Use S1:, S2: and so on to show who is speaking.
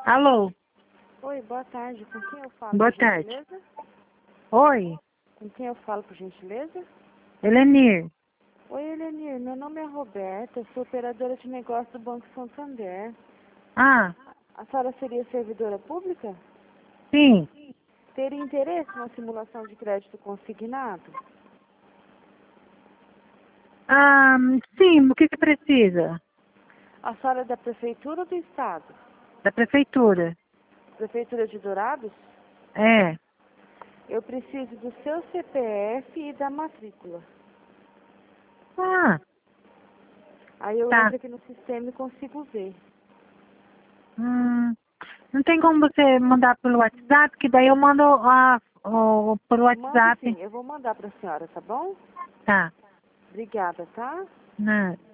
S1: Alô,
S2: Oi, boa tarde. Com quem eu falo,
S1: boa
S2: por
S1: tarde.
S2: gentileza?
S1: Oi,
S2: Com quem eu falo, por gentileza?
S1: Elenir.
S2: Oi, Elenir. Meu nome é Roberta. Eu sou operadora de negócio do Banco Santander.
S1: Ah,
S2: A senhora seria servidora pública?
S1: sim.
S2: Teria interesse na simulação de crédito consignado?
S1: Ah, sim, o que precisa?
S2: A senhora é da prefeitura ou do estado?
S1: Da prefeitura.
S2: Prefeitura de Dourados?
S1: É.
S2: Eu preciso do seu CPF e da matrícula.
S1: Ah,
S2: Aí eu
S1: tá.
S2: entro aqui no sistema e consigo ver.
S1: Não tem como você mandar pelo WhatsApp, que daí eu mando pelo
S2: Mando
S1: WhatsApp.
S2: sim. Eu vou mandar para a senhora, tá bom?
S1: Tá.
S2: Obrigada, tá?
S1: Né?